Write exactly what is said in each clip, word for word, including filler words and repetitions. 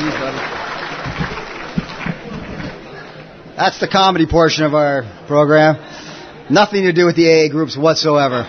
Geez, buddy. That's the comedy portion of our program. Nothing to do with the A A groups whatsoever.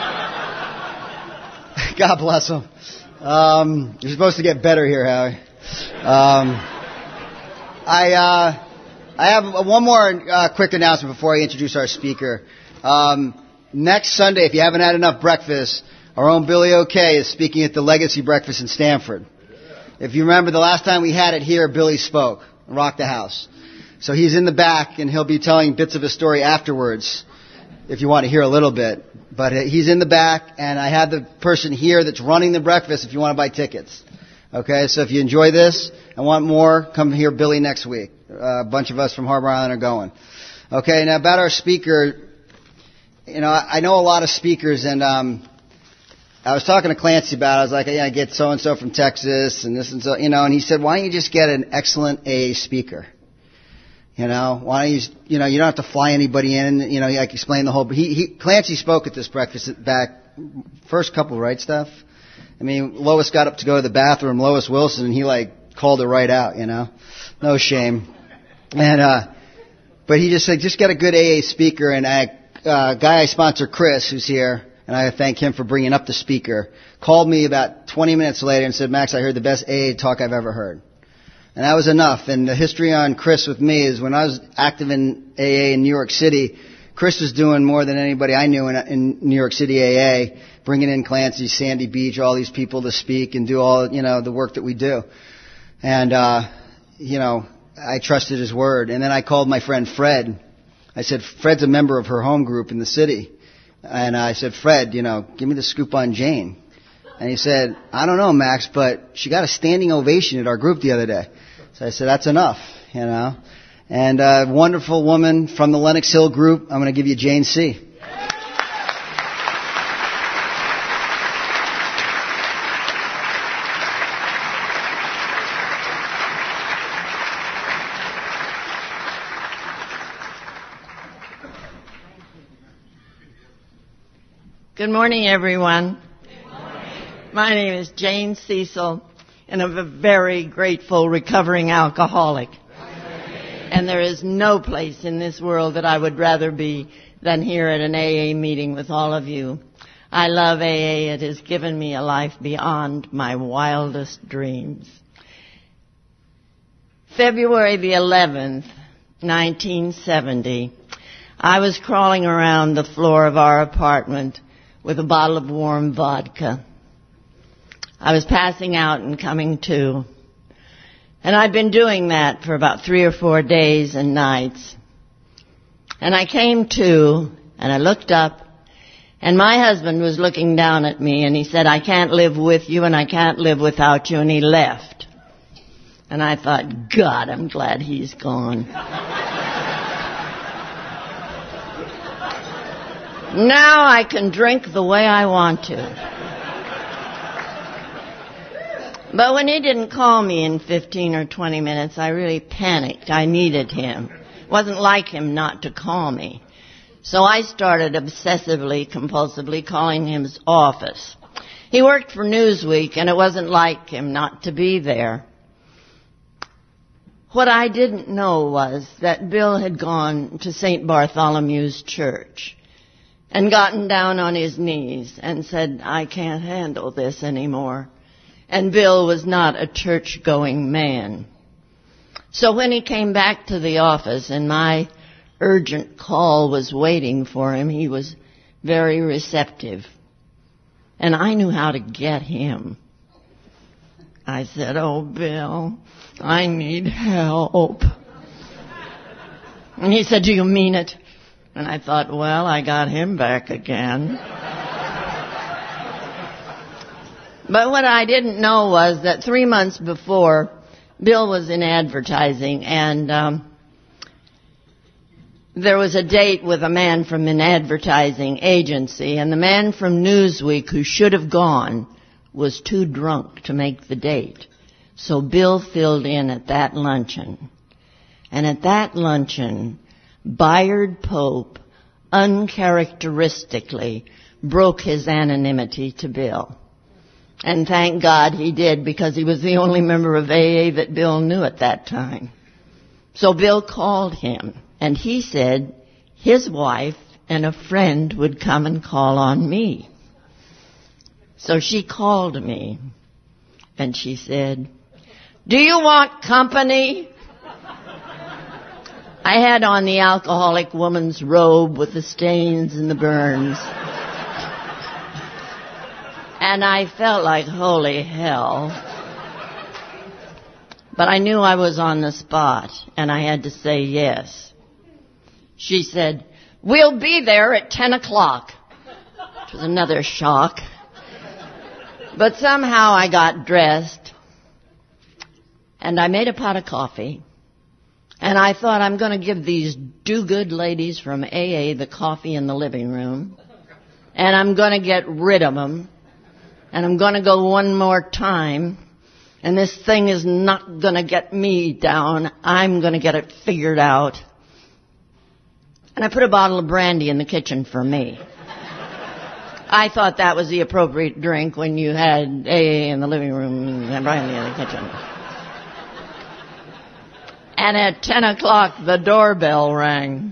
God bless them. Um, you're supposed to get better here, Howie. Um, I uh, I have one more uh, quick announcement before I introduce our speaker. Um, next Sunday, if you haven't had enough breakfast, our own Billy O'Kay is speaking at the Legacy Breakfast in Stamford. If you remember, the last time we had it here, Billy spoke, rocked the house. So he's in the back, and he'll be telling bits of his story afterwards, if you want to hear a little bit. But he's in the back, and I have the person here that's running the breakfast if you want to buy tickets. Okay, so if you enjoy this and want more, come hear Billy next week. Uh, a bunch of us from Harbor Island are going. Okay, now about our speaker, you know, I know a lot of speakers, and um, I was talking to Clancy about it. I was like, yeah, I get so-and-so from Texas, and this and so, you know, and he said, why don't you just get an excellent A A speaker? You know, why don't you, you know, you don't have to fly anybody in, you know, like explain the whole, he, he, Clancy spoke at this breakfast back, first couple, right, Steph? I mean, Lois got up to go to the bathroom, Lois Wilson, and he like called her right out, you know, no shame. And, uh, but he just said, just get a good A A speaker, and a uh, guy I sponsor, Chris, who's here, and I thank him for bringing up the speaker, called me about twenty minutes later and said, Max, I heard the best A A talk I've ever heard. And that was enough. And the history on Chris with me is when I was active in A A in New York City, Chris was doing more than anybody I knew in, in New York City A A, bringing in Clancy, Sandy Beach, all these people to speak and do all, you know, the work that we do. And, uh, you know, I trusted his word. And then I called my friend Fred. I said, Fred's a member of her home group in the city. And I said, Fred, you know, give me the scoop on Jane. And he said, I don't know, Max, but she got a standing ovation at our group the other day. So I said, that's enough, you know. And a wonderful woman from the Lenox Hill group, I'm going to give you Jane C. Good morning, everyone. Good morning. My name is Jane Cecil, and I'm a very grateful recovering alcoholic. And there is no place in this world that I would rather be than here at an A A meeting with all of you. I love A A. It has given me a life beyond my wildest dreams. February the eleventh, nineteen seventy, I was crawling around the floor of our apartment with a bottle of warm vodka. I was passing out and coming to. And I'd been doing that for about three or four days and nights. And I came to, and I looked up, and my husband was looking down at me, and he said, I can't live with you, and I can't live without you, and he left. And I thought, God, I'm glad he's gone. Now I can drink the way I want to. But when he didn't call me in fifteen or twenty minutes, I really panicked. I needed him. It wasn't like him not to call me. So I started obsessively, compulsively calling his office. He worked for Newsweek, and it wasn't like him not to be there. What I didn't know was that Bill had gone to Saint Bartholomew's Church and gotten down on his knees and said, I can't handle this anymore. And Bill was not a church-going man. So when he came back to the office and my urgent call was waiting for him, he was very receptive. And I knew how to get him. I said, oh, Bill, I need help. And he said, do you mean it? And I thought, well, I got him back again. But what I didn't know was that three months before, Bill was in advertising, and um, there was a date with a man from an advertising agency, and the man from Newsweek who should have gone was too drunk to make the date. So Bill filled in at that luncheon. And at that luncheon, Bayard Pope uncharacteristically broke his anonymity to Bill. And thank God he did, because he was the only member of A A that Bill knew at that time. So Bill called him, and he said his wife and a friend would come and call on me. So she called me, and she said, "Do you want company?" I had on the alcoholic woman's robe with the stains and the burns. And I felt like holy hell. But I knew I was on the spot, and I had to say yes. She said, "We'll be there at ten o'clock. It was another shock. But somehow I got dressed, and I made a pot of coffee, and I thought, I'm going to give these do-good ladies from A A the coffee in the living room, and I'm going to get rid of them, and I'm going to go one more time, and this thing is not going to get me down. I'm going to get it figured out." And I put a bottle of brandy in the kitchen for me. I thought that was the appropriate drink when you had A A in the living room and brandy in the kitchen. And at ten o'clock, the doorbell rang.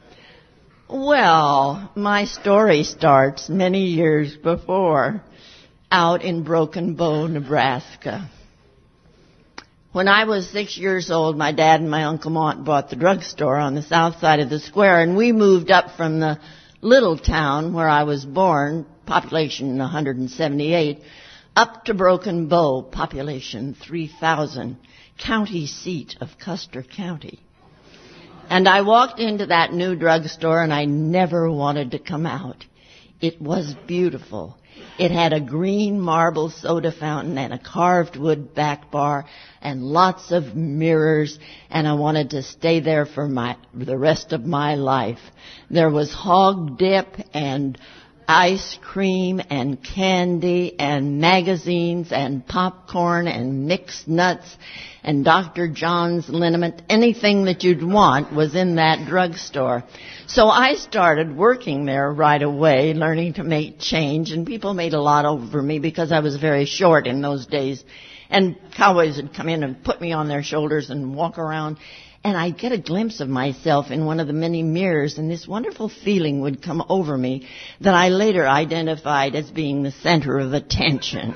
Well, my story starts many years before, out in Broken Bow, Nebraska. When I was six years old, my dad and my Uncle Mont bought the drugstore on the south side of the square, and we moved up from the little town where I was born, population one hundred seventy-eight, up to Broken Bow, population three thousand, county seat of Custer County. And I walked into that new drugstore, and I never wanted to come out. It was beautiful. It had a green marble soda fountain and a carved wood back bar and lots of mirrors, and I wanted to stay there for my the rest of my life. There was hog dip and ice cream and candy and magazines and popcorn and mixed nuts and Doctor John's liniment. Anything that you'd want was in that drugstore. So I started working there right away, learning to make change, and people made a lot over me because I was very short in those days. And cowboys would come in and put me on their shoulders and walk around, and I'd get a glimpse of myself in one of the many mirrors, and this wonderful feeling would come over me that I later identified as being the center of attention.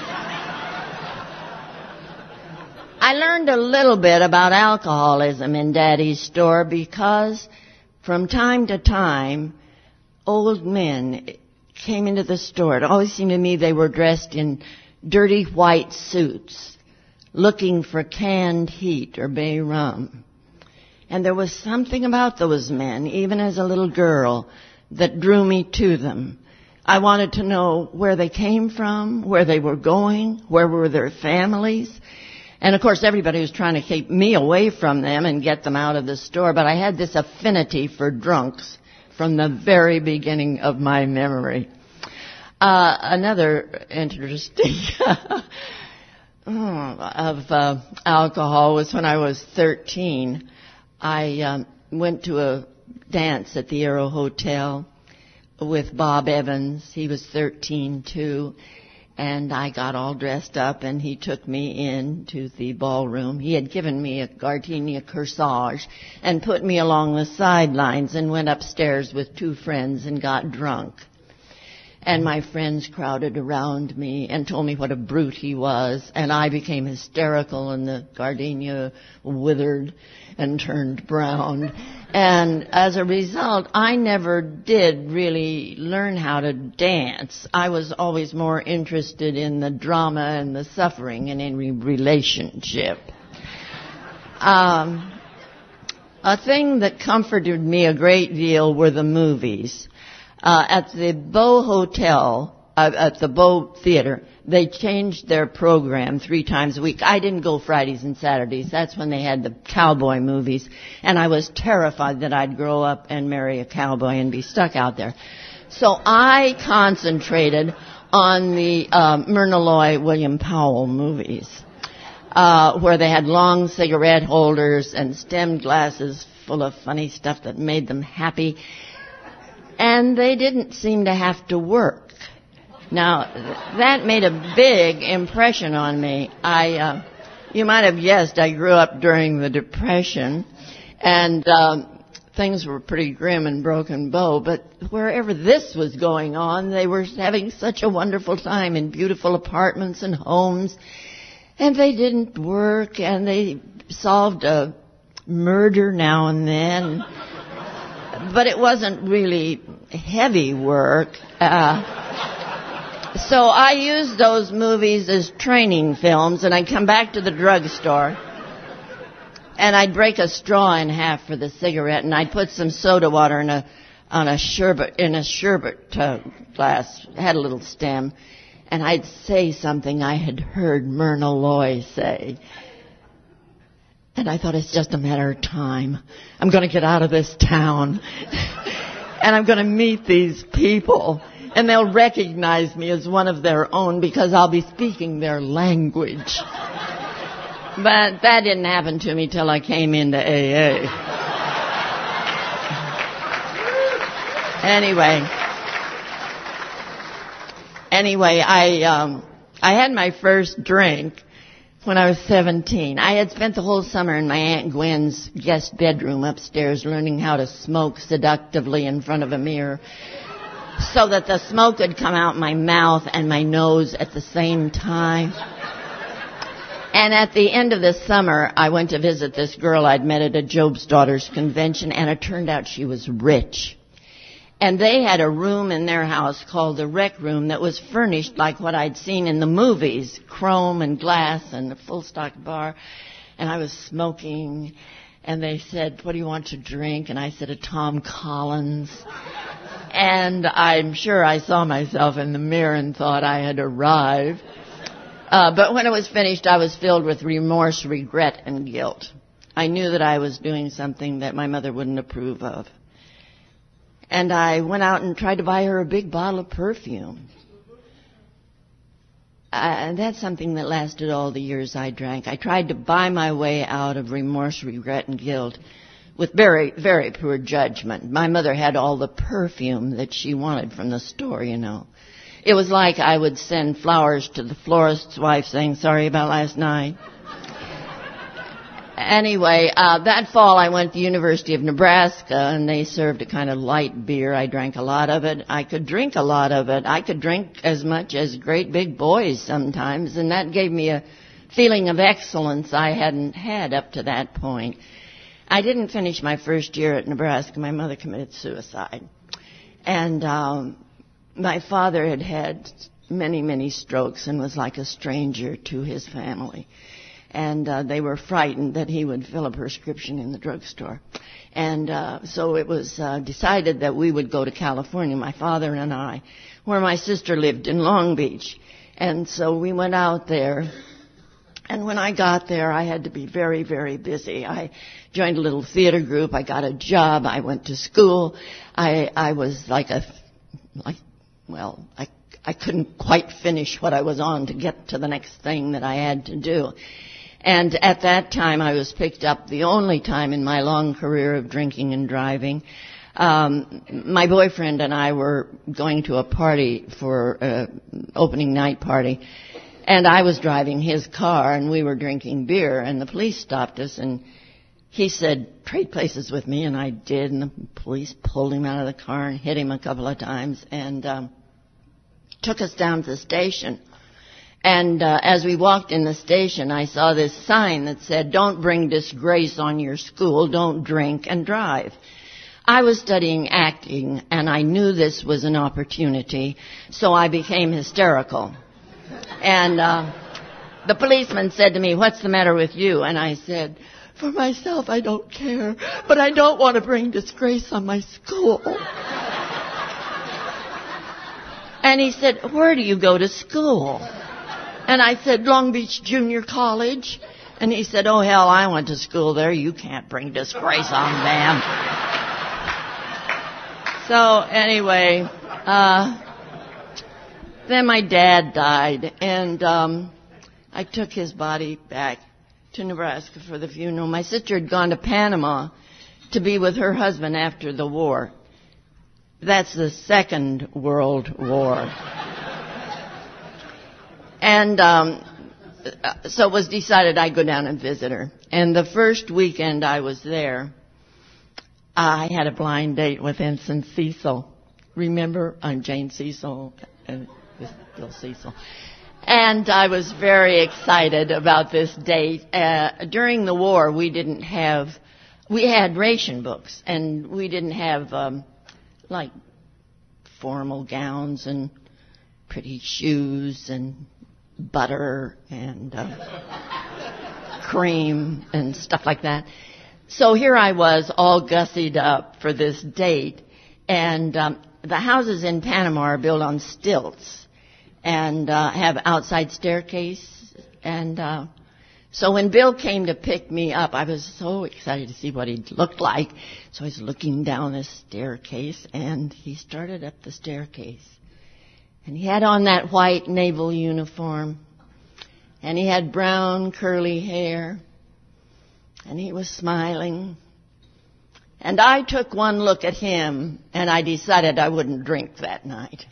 I learned a little bit about alcoholism in Daddy's store because from time to time, old men came into the store. It always seemed to me they were dressed in dirty white suits, looking for canned heat or bay rum. And there was something about those men, even as a little girl, that drew me to them. I wanted to know where they came from, where they were going, where were their families. And, of course, everybody was trying to keep me away from them and get them out of the store. But I had this affinity for drunks from the very beginning of my memory. Uh, another interesting of uh, alcohol was when I was thirteen. I um, went to a dance at the Aero Hotel with Bob Evans. He was thirteen, too. And I got all dressed up, and he took me into the ballroom. He had given me a gardenia corsage and put me along the sidelines and went upstairs with two friends and got drunk. And my friends crowded around me and told me what a brute he was, and I became hysterical, and the gardenia withered and turned brown. And as a result, I never did really learn how to dance. I was always more interested in the drama and the suffering in any relationship. Um, a thing that comforted me a great deal were the movies. Uh, at the Beau Hotel, uh, at the Beau Theater, they changed their program three times a week. I didn't go Fridays and Saturdays. That's when they had the cowboy movies. And I was terrified that I'd grow up and marry a cowboy and be stuck out there. So I concentrated on the um, Myrna Loy, William Powell movies, uh, where they had long cigarette holders and stemmed glasses full of funny stuff that made them happy. And they didn't seem to have to work. Now, that made a big impression on me. I, uh, you might have guessed, I grew up during the Depression, and um, things were pretty grim in Broken Bow, but wherever this was going on, they were having such a wonderful time in beautiful apartments and homes, and they didn't work, and they solved a murder now and then, but it wasn't really heavy work. Uh, So I used those movies as training films, and I'd come back to the drugstore, and I'd break a straw in half for the cigarette, and I'd put some soda water in a on a sherbet in a sherbet uh, glass, it had a little stem, and I'd say something I had heard Myrna Loy say. And I thought, it's just a matter of time. I'm going to get out of this town, and I'm going to meet these people. And they'll recognize me as one of their own because I'll be speaking their language. But that didn't happen to me till I came into A A. Anyway, anyway, I um, I had my first drink when I was seventeen. I had spent the whole summer in my Aunt Gwen's guest bedroom upstairs learning how to smoke seductively in front of a mirror, so that the smoke would come out my mouth and my nose at the same time. And at the end of the summer, I went to visit this girl I'd met at a Job's Daughters convention, and it turned out she was rich. And they had a room in their house called the Rec Room that was furnished like what I'd seen in the movies, chrome and glass and a full-stock bar. And I was smoking, and they said, "What do you want to drink?" And I said, "A Tom Collins." And I'm sure I saw myself in the mirror and thought I had arrived. Uh, but when it was finished, I was filled with remorse, regret, and guilt. I knew that I was doing something that my mother wouldn't approve of. And I went out and tried to buy her a big bottle of perfume. Uh, and that's something that lasted all the years I drank. I tried to buy my way out of remorse, regret, and guilt with very, very poor judgment. My mother had all the perfume that she wanted from the store, you know. It was like I would send flowers to the florist's wife saying, "Sorry about last night." Anyway, uh, that fall I went to the University of Nebraska, and they served a kind of light beer. I drank a lot of it. I could drink a lot of it. I could drink as much as great big boys sometimes, and that gave me a feeling of excellence I hadn't had up to that point. I didn't finish my first year at Nebraska. My mother committed suicide. And um, my father had had many, many strokes and was like a stranger to his family. And uh, they were frightened that he would fill a prescription in the drugstore. And uh, so it was uh, decided that we would go to California, my father and I, where my sister lived in Long Beach. And so we went out there. And when I got there, I had to be very, very busy. I joined a little theater group. I got a job. I went to school. I I was like a, like, well, I I couldn't quite finish what I was on to get to the next thing that I had to do. And at that time, I was picked up the only time in my long career of drinking and driving. Um, my boyfriend and I were going to a party for an opening night party. And I was driving his car, and we were drinking beer, and the police stopped us, and he said, "Trade places with me," and I did, and the police pulled him out of the car and hit him a couple of times, and um, took us down to the station. And uh, as we walked in the station, I saw this sign that said, "Don't bring disgrace on your school, don't drink and drive." I was studying acting, and I knew this was an opportunity, so I became hysterical. And uh, the policeman said to me, "What's the matter with you?" And I said, "For myself, I don't care, but I don't want to bring disgrace on my school." And he said, "Where do you go to school?" And I said, "Long Beach Junior College." And he said, "Oh, hell, I went to school there. You can't bring disgrace on them." So anyway, uh... then my dad died, and um, I took his body back to Nebraska for the funeral. My sister had gone to Panama to be with her husband after the war. That's the Second World War. And um, so it was decided I'd go down and visit her. And the first weekend I was there, I had a blind date with Ensign Cecil. Remember, I'm Jane Cecil, and this is Bill Cecil. And I was very excited about this date. Uh, during the war, we didn't have, we had ration books, and we didn't have, um, like, formal gowns and pretty shoes and butter and uh, cream and stuff like that. So here I was, all gussied up for this date, and um, the houses in Panama are built on stilts and uh, have outside staircase. And uh, so when Bill came to pick me up, I was so excited to see what he looked like. So I was looking down the staircase, and he started up the staircase. And he had on that white naval uniform, and he had brown curly hair, and he was smiling. And I took one look at him, and I decided I wouldn't drink that night.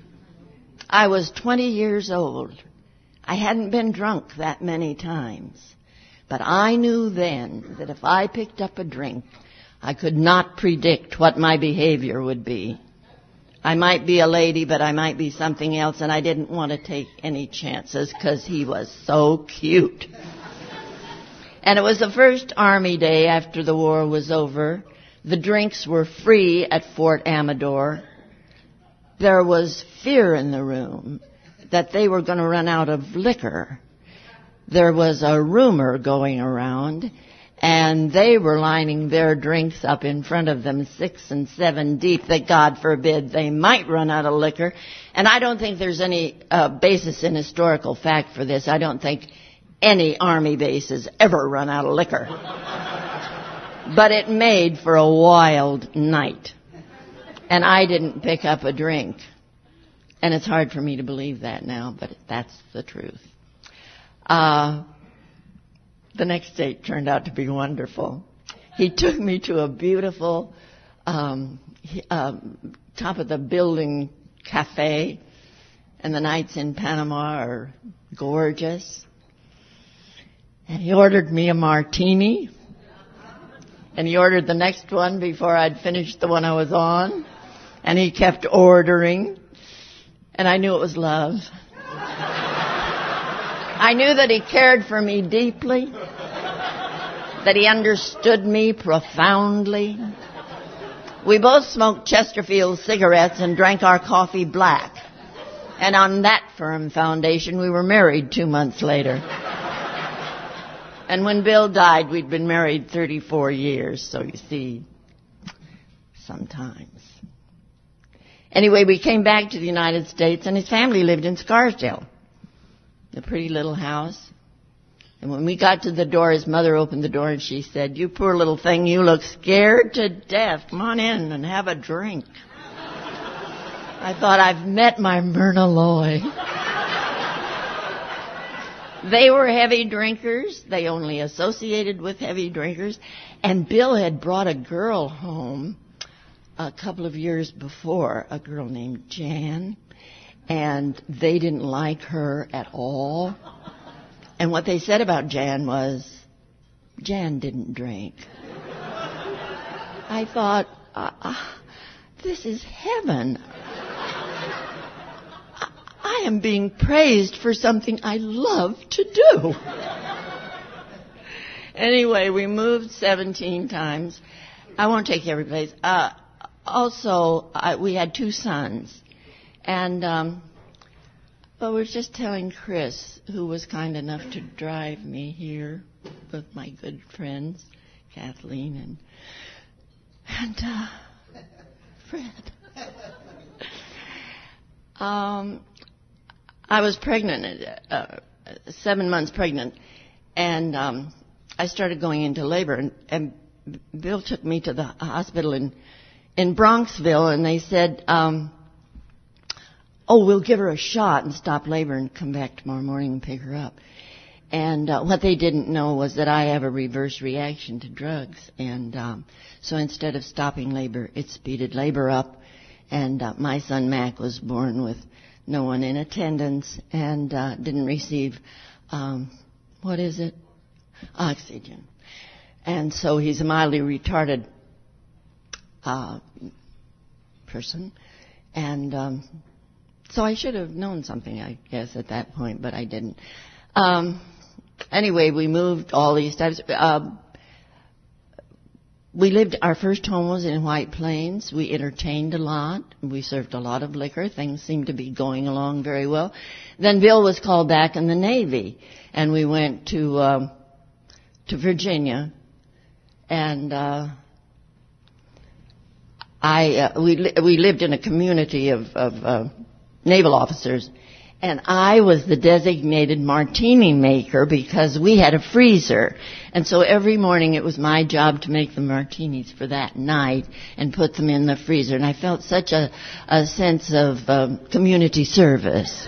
I was twenty years old. I hadn't been drunk that many times. But I knew then that if I picked up a drink, I could not predict what my behavior would be. I might be a lady, but I might be something else, and I didn't want to take any chances because he was so cute. And it was the first Army day after the war was over. The drinks were free at Fort Amador. There was fear in the room that they were going to run out of liquor. There was a rumor going around, and they were lining their drinks up in front of them six and seven deep, that God forbid they might run out of liquor. And I don't think there's any uh, basis in historical fact for this. I don't think any Army bases ever run out of liquor. But it made for a wild night. And I didn't pick up a drink. And it's hard for me to believe that now, but that's the truth. Uh, the next date turned out to be wonderful. He took me to a beautiful um, uh, top of the building cafe, and the nights in Panama are gorgeous. And he ordered me a martini, and he ordered the next one before I'd finished the one I was on, and he kept ordering, and I knew it was love. I knew that he cared for me deeply, that he understood me profoundly. We both smoked Chesterfield cigarettes and drank our coffee black. And on that firm foundation, we were married two months later. And when Bill died, we'd been married thirty-four years, so you see, sometimes. Anyway, we came back to the United States, and his family lived in Scarsdale, a pretty little house. And when we got to the door, his mother opened the door, and she said, "You poor little thing, you look scared to death. Come on in and have a drink." I thought, I've met my Myrna Loy. They were heavy drinkers. They only associated with heavy drinkers. And Bill had brought a girl home a couple of years before, a girl named Jan. And they didn't like her at all. And what they said about Jan was, Jan didn't drink. I thought, uh, uh, this is heaven. I am being praised for something I love to do. Anyway, we moved seventeen times. I won't take every place. Uh, also, I, we had two sons. And um, I was just telling Chris, who was kind enough to drive me here with my good friends, Kathleen and, and uh, Fred. Um, I was pregnant, uh, seven months pregnant, and um, I started going into labor. And, and Bill took me to the hospital in in Bronxville, and they said, um, "Oh, we'll give her a shot and stop labor and come back tomorrow morning and pick her up." And uh, what they didn't know was that I have a reverse reaction to drugs, and um, so instead of stopping labor, it speeded labor up, and uh, my son Mac was born with no one in attendance, and uh, didn't receive, um, what is it? Oxygen. And so he's a mildly retarded uh, person. And um, so I should have known something, I guess, at that point, but I didn't. Um, anyway, we moved all these times. Uh, we lived, our first home was in White Plains. We entertained a lot. We served a lot of liquor. Things seemed to be going along very well. Then Bill was called back in the Navy, and we went to um, to Virginia. And uh, I uh, we li- we lived in a community of, of uh, naval officers. And I was the designated martini maker because we had a freezer. And so every morning it was my job to make the martinis for that night and put them in the freezer. And I felt such a, a sense of um, community service.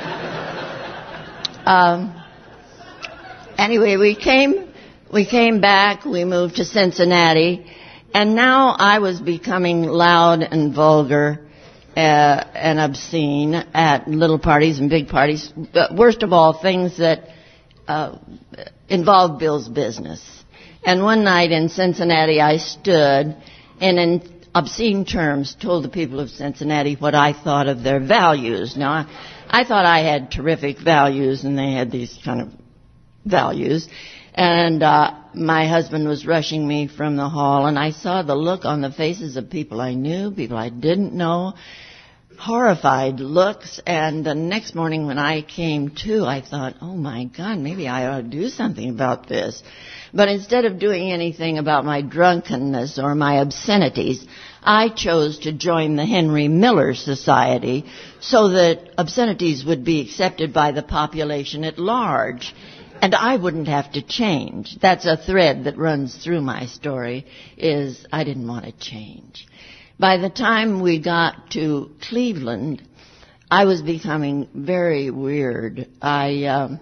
um, anyway, we came, we came back, we moved to Cincinnati, and now I was becoming loud and vulgar Uh, and obscene at little parties and big parties. But worst of all, things that uh, involved Bill's business. And one night in Cincinnati, I stood and in obscene terms told the people of Cincinnati what I thought of their values. Now, I, I thought I had terrific values, and they had these kind of values. And uh, my husband was rushing me from the hall, and I saw the look on the faces of people I knew, people I didn't know, horrified looks. And the next morning when I came to, I thought, oh, my God, maybe I ought to do something about this. But instead of doing anything about my drunkenness or my obscenities, I chose to join the Henry Miller Society so that obscenities would be accepted by the population at large. And I wouldn't have to change. That's a thread that runs through my story, is I didn't want to change. By the time we got to Cleveland, I was becoming very weird. I um,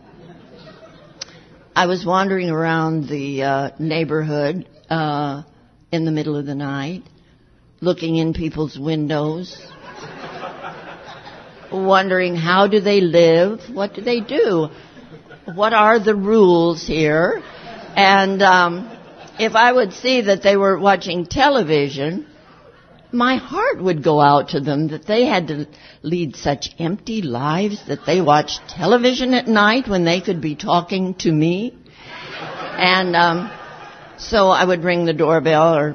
I was wandering around the uh, neighborhood uh, in the middle of the night, looking in people's windows, wondering how do they live, what do they do? What are the rules here? And um, if I would see that they were watching television, my heart would go out to them that they had to lead such empty lives, that they watched television at night when they could be talking to me. And um, so I would ring the doorbell or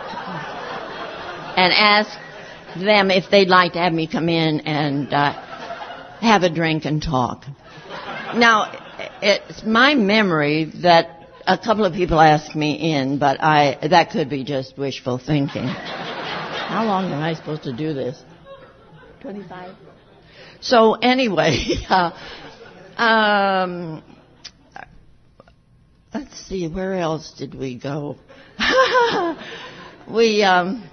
and ask them if they'd like to have me come in and uh, have a drink and talk. Now, it's my memory that a couple of people asked me in, but I that could be just wishful thinking. How long am I supposed to do this? twenty-five? So anyway, uh, um, let's see, where else did we go? we, um,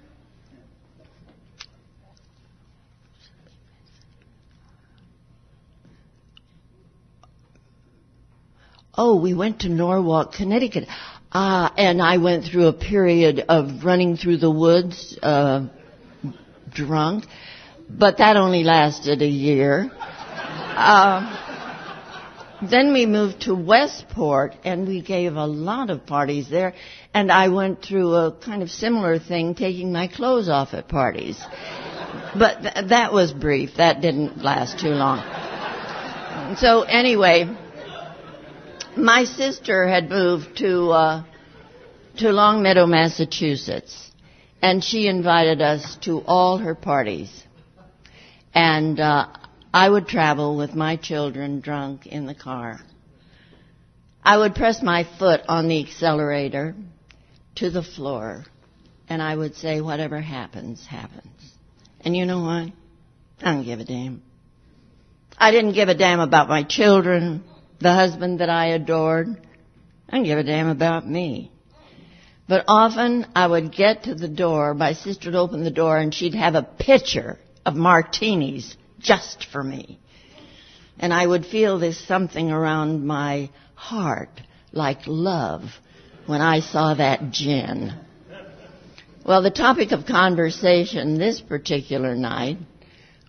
oh, we went to Norwalk, Connecticut. Uh, and I went through a period of running through the woods, uh, drunk. But that only lasted a year. Uh, then we moved to Westport, and we gave a lot of parties there. And I went through a kind of similar thing, taking my clothes off at parties. But th- that was brief. That didn't last too long. So anyway, my sister had moved to uh, to Longmeadow, Massachusetts, and she invited us to all her parties. And uh, I would travel with my children drunk in the car. I would press my foot on the accelerator to the floor, and I would say, whatever happens, happens. And you know what? I don't give a damn. I didn't give a damn about my children, the husband that I adored. I didn't give a damn about me. But often I would get to the door, my sister would open the door, and she'd have a pitcher of martinis just for me. And I would feel this something around my heart, like love, when I saw that gin. Well, the topic of conversation this particular night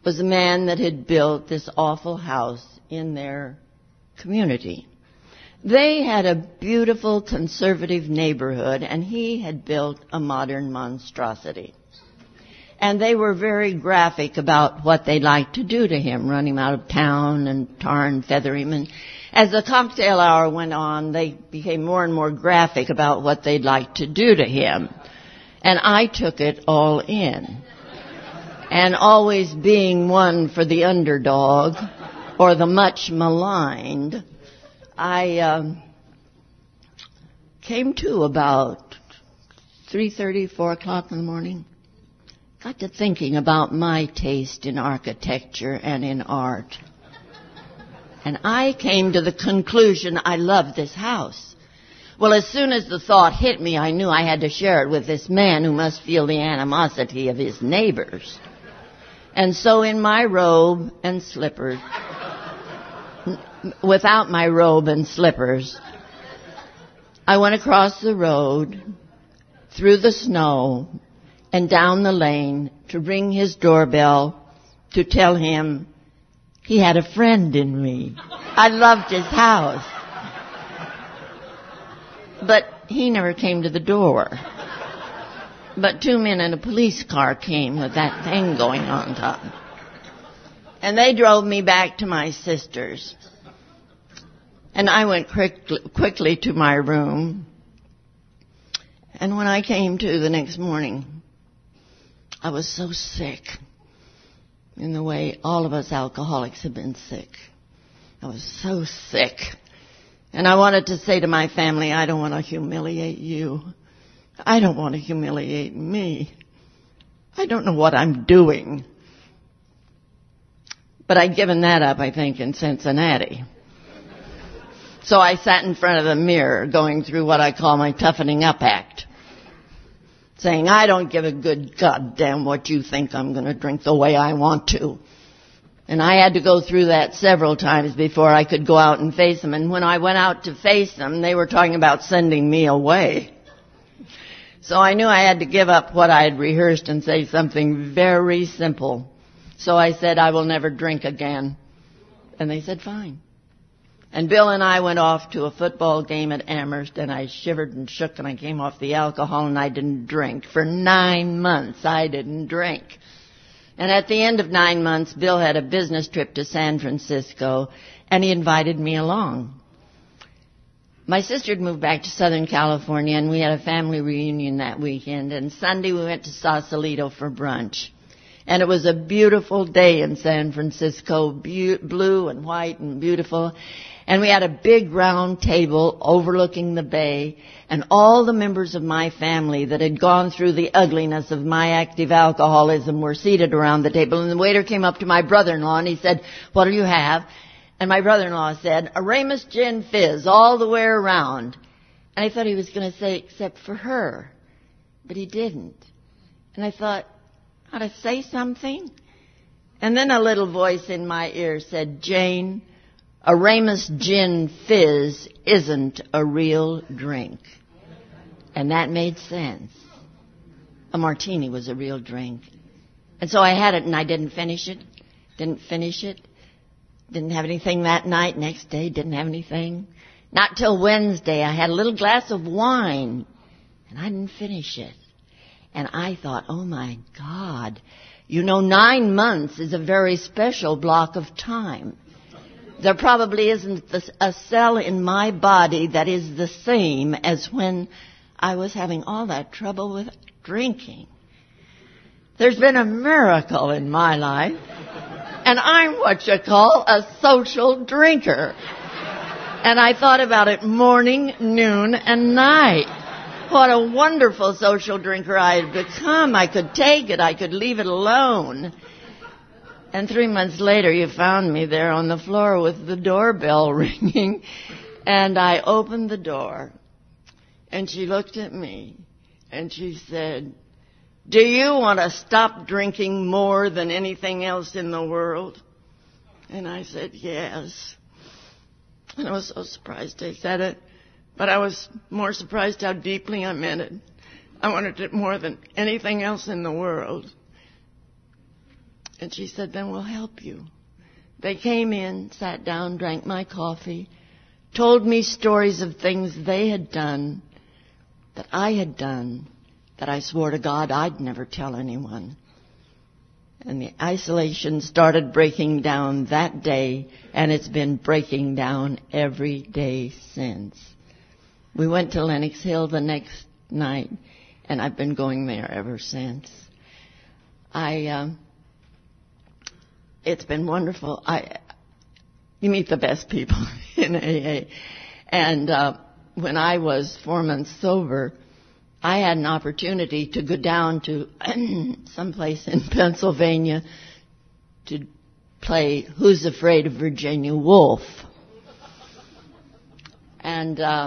was a man that had built this awful house in their community. They had a beautiful conservative neighborhood, and he had built a modern monstrosity. And they were very graphic about what they'd like to do to him, run him out of town and tar and feather him. And as the cocktail hour went on, they became more and more graphic about what they'd like to do to him. And I took it all in. And always being one for the underdog or the much maligned, I um, came to about three thirty, four o'clock in the morning. Got to thinking about my taste in architecture and in art. And I came to the conclusion I love this house. Well, as soon as the thought hit me, I knew I had to share it with this man who must feel the animosity of his neighbors. And so in my robe and slippers, without my robe and slippers, I went across the road, through the snow, and down the lane to ring his doorbell to tell him he had a friend in me. I loved his house. But he never came to the door. But two men in a police car came with that thing going on top. And they drove me back to my sister's. And I went quickly, quickly to my room. And when I came to the next morning, I was so sick in the way all of us alcoholics have been sick. I was so sick. And I wanted to say to my family, I don't want to humiliate you. I don't want to humiliate me. I don't know what I'm doing. But I'd given that up, I think, in Cincinnati. So I sat in front of the mirror going through what I call my toughening up act, saying, I don't give a good goddamn what you think I'm going to drink the way I want to. And I had to go through that several times before I could go out and face them. And when I went out to face them, they were talking about sending me away. So I knew I had to give up what I had rehearsed and say something very simple. So I said, I will never drink again. And they said, fine. And Bill and I went off to a football game at Amherst, and I shivered and shook, and I came off the alcohol, and I didn't drink. For nine months, I didn't drink. And at the end of nine months, Bill had a business trip to San Francisco, and he invited me along. My sister had moved back to Southern California, and we had a family reunion that weekend. And Sunday, we went to Sausalito for brunch. And it was a beautiful day in San Francisco, be- blue and white and beautiful. And we had a big round table overlooking the bay, and all the members of my family that had gone through the ugliness of my active alcoholism were seated around the table. And the waiter came up to my brother-in-law and he said, what do you have? And my brother-in-law said, a Ramus Gin Fizz all the way around. And I thought he was going to say, except for her. But he didn't. And I thought, ought to say something? And then a little voice in my ear said, Jane, a Ramus Gin Fizz isn't a real drink. And that made sense. A martini was a real drink. And so I had it, and I didn't finish it. Didn't finish it. Didn't have anything that night. Next day, didn't have anything. Not till Wednesday, I had a little glass of wine, and I didn't finish it. And I thought, oh, my God. You know, nine months is a very special block of time. There probably isn't a cell in my body that is the same as when I was having all that trouble with drinking. There's been a miracle in my life, and I'm what you call a social drinker. And I thought about it morning, noon, and night. What a wonderful social drinker I had become. I could take it. I could leave it alone. And three months later, you found me there on the floor with the doorbell ringing. And I opened the door. And she looked at me. And she said, do you want to stop drinking more than anything else in the world? And I said, yes. And I was so surprised I said it. But I was more surprised how deeply I meant it. I wanted it more than anything else in the world. And she said, then we'll help you. They came in, sat down, drank my coffee, told me stories of things they had done, that I had done, that I swore to God I'd never tell anyone. And the isolation started breaking down that day, and it's been breaking down every day since. We went to Lenox Hill the next night, and I've been going there ever since. I, um, it's been wonderful. I, you meet the best people in A A. And uh, when I was four months sober, I had an opportunity to go down to someplace in Pennsylvania to play Who's Afraid of Virginia Woolf. And uh,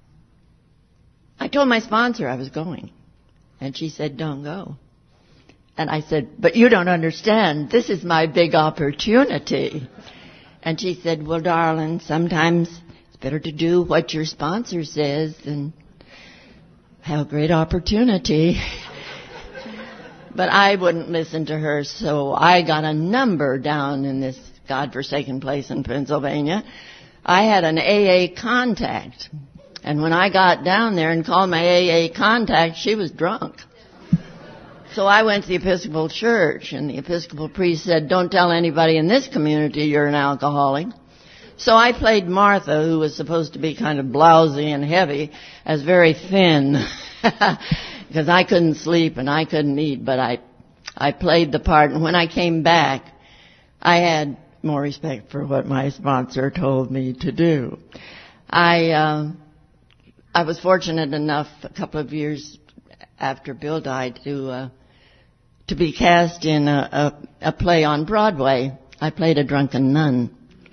I told my sponsor I was going. And she said, don't go. And I said, but you don't understand. This is my big opportunity. And she said, well, darling, sometimes it's better to do what your sponsor says than have a great opportunity. But I wouldn't listen to her, so I got a number down in this godforsaken place in Pennsylvania. I had an A A contact. And when I got down there and called my A A contact, she was drunk. So I went to the Episcopal Church, and the Episcopal priest said, don't tell anybody in this community you're an alcoholic. So I played Martha, who was supposed to be kind of blousy and heavy, as very thin, because I couldn't sleep and I couldn't eat, but I, I played the part. And when I came back, I had more respect for what my sponsor told me to do. I, uh, I was fortunate enough a couple of years after Bill died to, uh, to be cast in a, a, a play on Broadway. I played a drunken nun.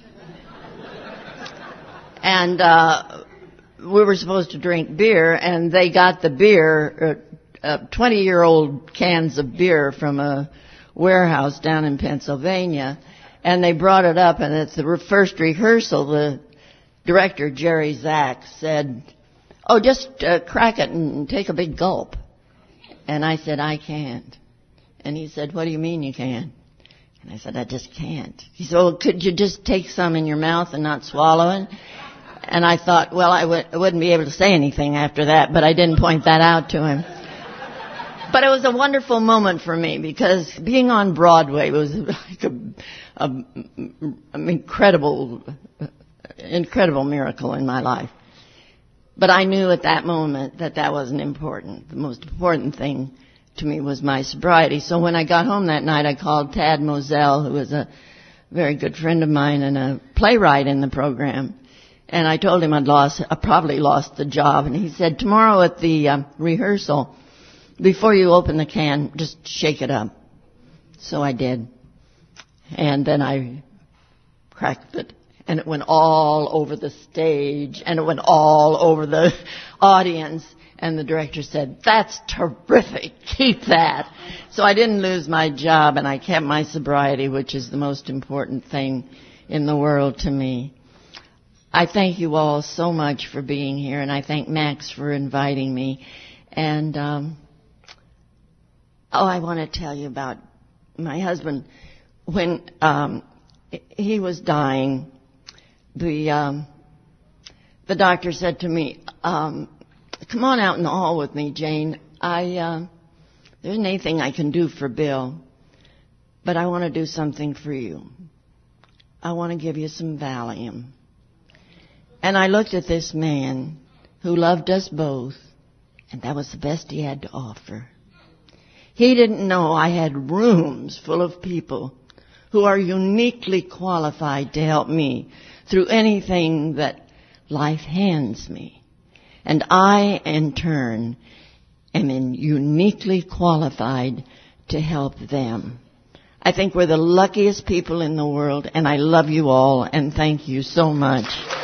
And uh we were supposed to drink beer, and they got the beer, uh, uh, twenty-year-old cans of beer from a warehouse down in Pennsylvania, and they brought it up, and at the re- first rehearsal, the director, Jerry Zach, said, oh, just uh, crack it and take a big gulp. And I said, I can't. And he said, what do you mean you can't? And I said, I just can't. He said, well, could you just take some in your mouth and not swallow it? And I thought, well, I, w- I wouldn't be able to say anything after that, but I didn't point that out to him. But it was a wonderful moment for me, because being on Broadway was like a, a, an incredible, incredible miracle in my life. But I knew at that moment that that wasn't important. The most important thing to me was my sobriety. So when I got home that night, I called Tad Moselle, who was a very good friend of mine and a playwright in the program. And I told him I'd lost, I probably lost the job. And he said, tomorrow at the um, rehearsal, before you open the can, just shake it up. So I did. And then I cracked it. And it went all over the stage. And it went all over the audience. And the director said, that's terrific. Keep that. So I didn't lose my job, and I kept my sobriety, which is the most important thing in the world to me. I thank you all so much for being here, and I thank Max for inviting me. And, um, oh, I want to tell you about my husband. When um, he was dying, the um, the doctor said to me, um, come on out in the hall with me, Jane. I uh, there isn't anything I can do for Bill, but I want to do something for you. I want to give you some Valium. And I looked at this man who loved us both, and that was the best he had to offer. He didn't know I had rooms full of people who are uniquely qualified to help me through anything that life hands me. And I, in turn, am in uniquely qualified to help them. I think we're the luckiest people in the world, and I love you all, and thank you so much.